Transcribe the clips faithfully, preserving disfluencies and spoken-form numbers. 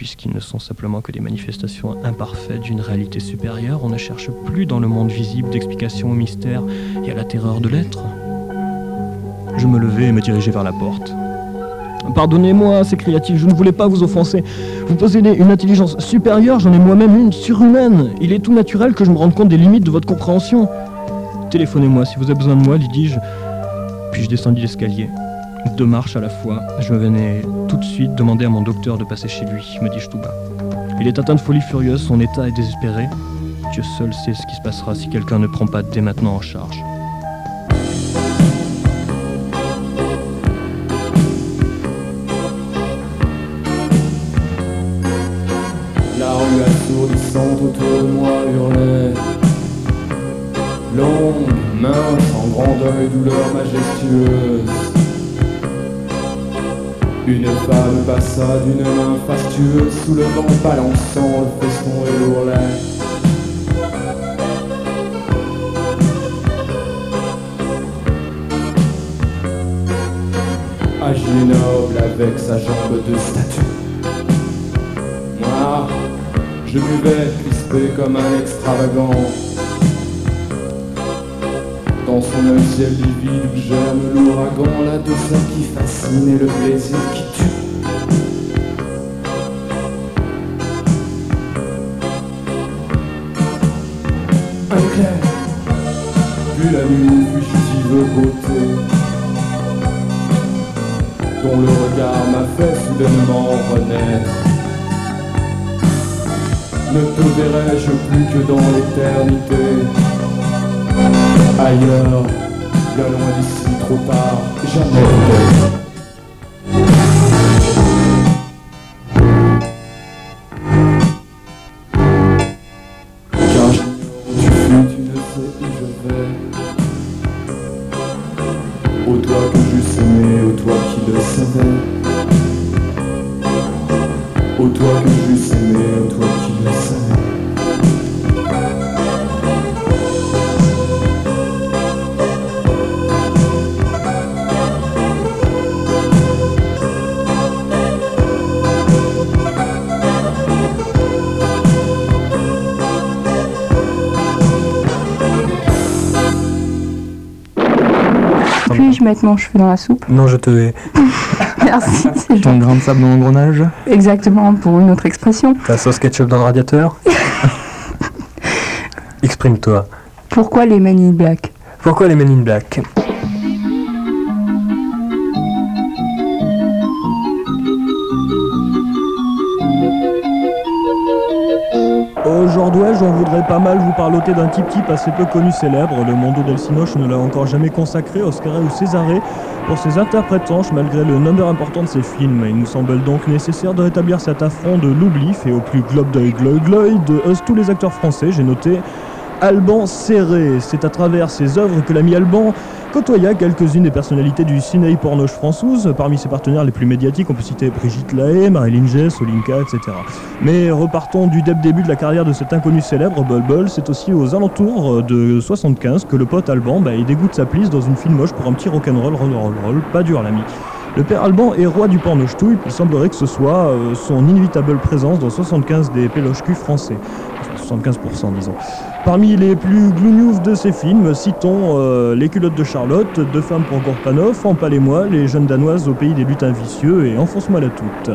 puisqu'ils ne sont simplement que des manifestations imparfaites d'une réalité supérieure, on ne cherche plus dans le monde visible d'explications au mystère et à la terreur de l'être. Je me levai et me dirigeai vers la porte. « Pardonnez-moi, s'écria-t-il, je ne voulais pas vous offenser. Vous possédez une intelligence supérieure, j'en ai moi-même une surhumaine. Il est tout naturel que je me rende compte des limites de votre compréhension. Téléphonez-moi si vous avez besoin de moi, lui dis-je. » Puis je descendis l'escalier. Deux marches à la fois, je venais tout de suite demander à mon docteur de passer chez lui, me dis-je tout bas. Il est atteint de folie furieuse, son état est désespéré. Dieu seul sait ce qui se passera si quelqu'un ne prend pas dès maintenant en charge. La rue assourdissante autour de moi hurlait. Longue, mince, en grand deuil, douleur majestueuse. Une femme passa d'une main fastueuse, soulevant, balançant le feston et l'ourlet. Agile noble avec sa jambe de statue. Moi, je buvais crispé comme un extravagant. Dans son œil ciel livide où germe l'ouragan, la douceur qui fascine et le plaisir qui tue. Un éclair, puis la nuit fugitive beauté, dont le regard m'a fait soudainement renaître. Ne te verrai-je plus que dans l'éternité. Ailleurs, bien loin d'ici, trop tard, jamais. Car je où tu fuis, tu ne sais où je vais. Ô toi que j'eusse aimé, ô toi qui le savais. Ô toi que j'eusse aimé, ô toi qui le savais. Puis-je mettre mon cheveu dans la soupe? Non, je te hais. Merci, c'est Ton gentil. grain de sable dans l'engrenage. Exactement, pour une autre expression. Ta sauce ketchup dans le radiateur. Exprime-toi. Pourquoi les Men in Black? Pourquoi les Men in Black? Aujourd'hui, j'en voudrais pas mal vous parloter d'un type-type assez peu connu célèbre. Le Mondo del Cinoche ne l'a encore jamais consacré, Oscaré ou Césaré, pour ses interprétances malgré le nombre important de ses films. Il nous semble donc nécessaire de rétablir cet affront de l'oubli fait au plus globe d'œil gloy gloy de us, tous les acteurs français. J'ai noté Alban Serré. C'est à travers ses œuvres que l'ami Alban côtoya quelques-unes des personnalités du cinéi pornoche française. Parmi ses partenaires les plus médiatiques, on peut citer Brigitte Lahaie, Marilyn Jess, Olinka, et cetera. Mais repartons du début de la carrière de cet inconnu célèbre, Bol Bol. C'est aussi aux alentours de soixante-quinze que le pote Alban, bah, il dégoûte sa plisse dans une filmoche pour un petit rock'n'roll, roll, roll, roll, pas dur l'ami. Le père Alban est roi du porno-ch'touille, il semblerait que ce soit euh, son inévitable présence dans soixante-quinze des péloches-culs français. soixante-quinze pour cent disons. Parmi les plus glougnous de ces films, citons euh, Les culottes de Charlotte, Deux femmes pour Gorpanov, Empalez-moi, Les jeunes danoises au pays des lutins vicieux et Enfonce-moi la toute.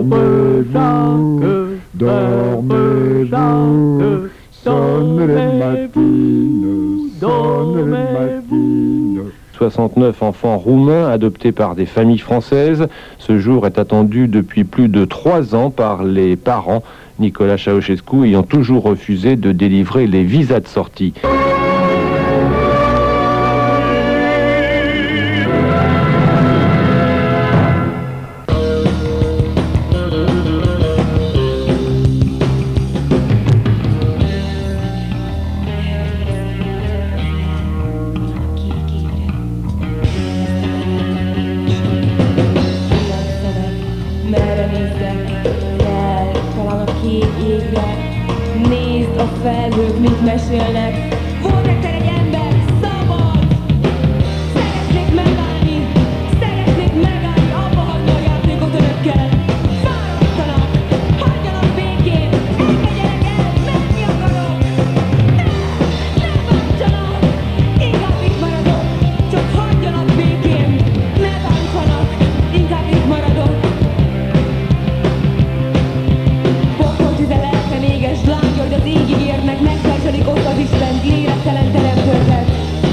Dormez-vous, dormez-vous, sonne les matines, sonne les matines. soixante-neuf enfants roumains adoptés par des familles françaises. Ce jour est attendu depuis plus de trois ans par les parents, Nicolas Ceausescu ayant toujours refusé de délivrer les visas de sortie. Nézd a felhők, mit mesélnek. Volt egyszer egy ember, szabad. Szeretnék megállni, szeretnék megállni. Abba hagyni a játékot önökkel. Fáradtanak, hagyjanak békén. Engedjenek el, menni akarok. Ne, ne bántsanak, inkább itt maradok. Csak hagyjanak békén. Ne bántsanak, inkább itt maradok. Pokol tüze lelkem éges, lángja, hogy az égig érnek. Megtársadik ott az Isten, lélektelen teremtőket.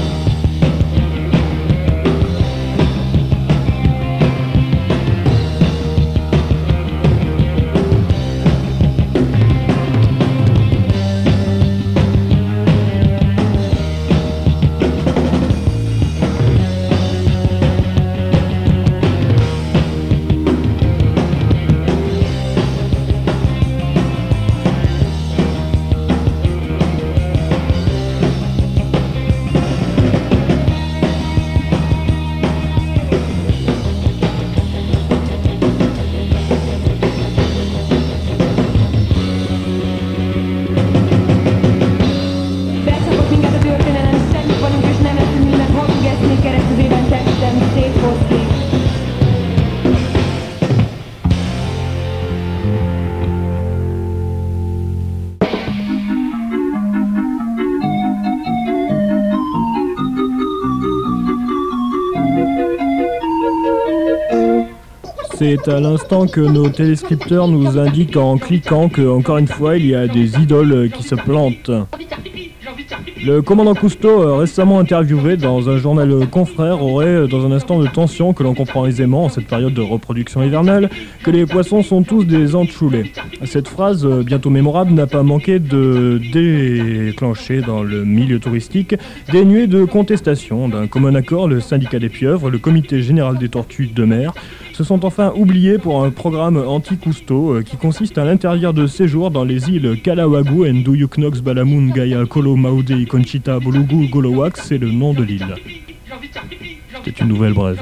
Becsapott minket a történelem, semmit vagyunk és nem leszünk minden hazug eszmék keresztüzében testem széthozni. C'est à l'instant que nos téléscripteurs nous indiquent en cliquant que, encore une fois, il y a des idoles qui se plantent. Le commandant Cousteau, récemment interviewé dans un journal confrère, aurait, dans un instant de tension que l'on comprend aisément en cette période de reproduction hivernale, que les poissons sont tous des enchoulés. Cette phrase, bientôt mémorable, n'a pas manqué de déclencher dans le milieu touristique des nuées de contestation. D'un commun accord, le syndicat des pieuvres, le comité général des tortues de mer, se sont enfin oubliés pour un programme anti-Cousteau qui consiste à l'interdire de séjour dans les îles Kalawagou, Nduyuk-Nox, Balamun, Gaia, Kolo, Maudé, Conchita, Bolugu, Golowak, c'est le nom de l'île. C'est une nouvelle brève.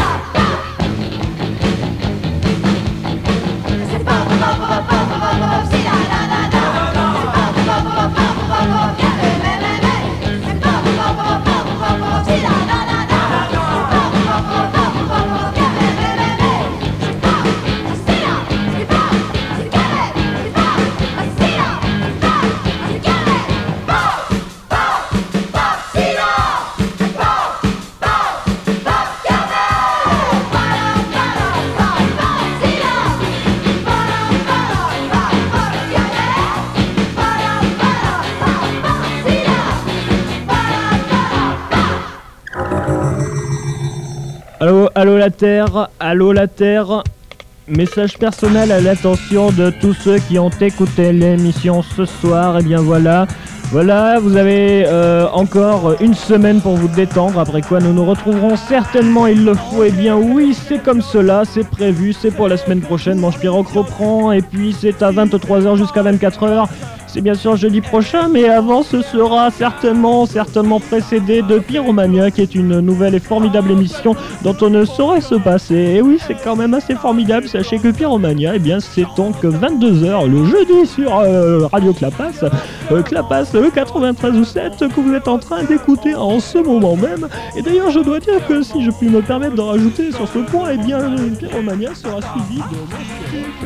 Allô, allô la Terre, allô la Terre. Message personnel à l'attention de tous ceux qui ont écouté l'émission ce soir. Et bien voilà, voilà, vous avez euh, encore une semaine pour vous détendre. Après quoi nous nous retrouverons certainement, il le faut. Et bien oui, c'est comme cela, c'est prévu, c'est pour la semaine prochaine. Manche Pirogue reprend et puis c'est à vingt-trois heures jusqu'à vingt-quatre heures. C'est bien sûr jeudi prochain, mais avant ce sera certainement, certainement précédé de Pyromania, qui est une nouvelle et formidable émission dont on ne saurait se passer. Et oui, c'est quand même assez formidable. Sachez que Pyromania, eh bien, c'est donc vingt-deux heures le jeudi sur euh, Radio Clapas, euh, Clapas le quatre-vingt-treize sept que vous êtes en train d'écouter en ce moment même. Et d'ailleurs, je dois dire que si je puis me permettre de rajouter sur ce point, eh bien, Pyromania sera suivi de...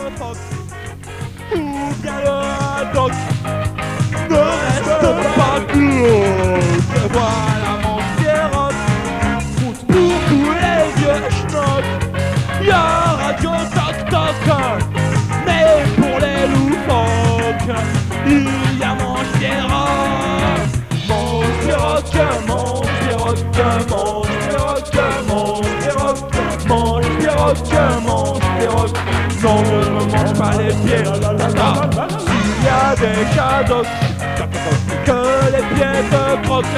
Donc, ne reste pas glauque. Voilà mon Pierrot, route pour tous les vieux schnocks. Y'a Radio Toc Toc, mais pour les loufoques, il y a mon Pierrot. Mon Pierrot, mon Pierrot, mon Pierrot, mon Pierrot, mon Pierrot, mon Pierrot. Non, ne me mange pas les pieds. S'il y a des cadeaux, que les pieds te croquent,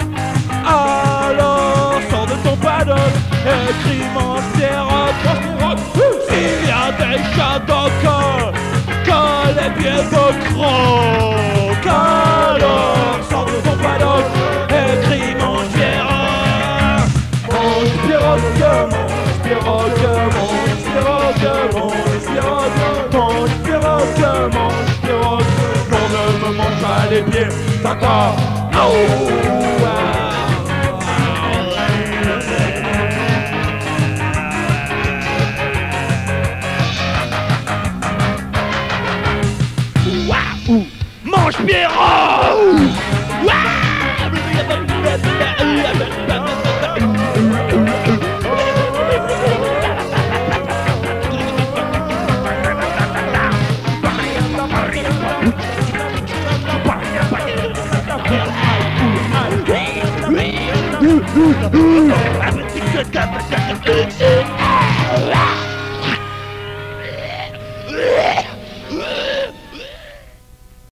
alors sors de ton paddock et crie Manche Pierrot. S'il y a des cadeaux, que les pieds te croquent, alors sors de ton paddock et crie Manche Pierrot. Manche Pierrot, Manche Pierrot, Manche Pierrot, Manche Pierrot, mange Pierrot, mange Pierrot. Non, ne me mange pas les pieds, d'accord. Oh, wow. Mange Pierrot. Ooh, ooh, ooh.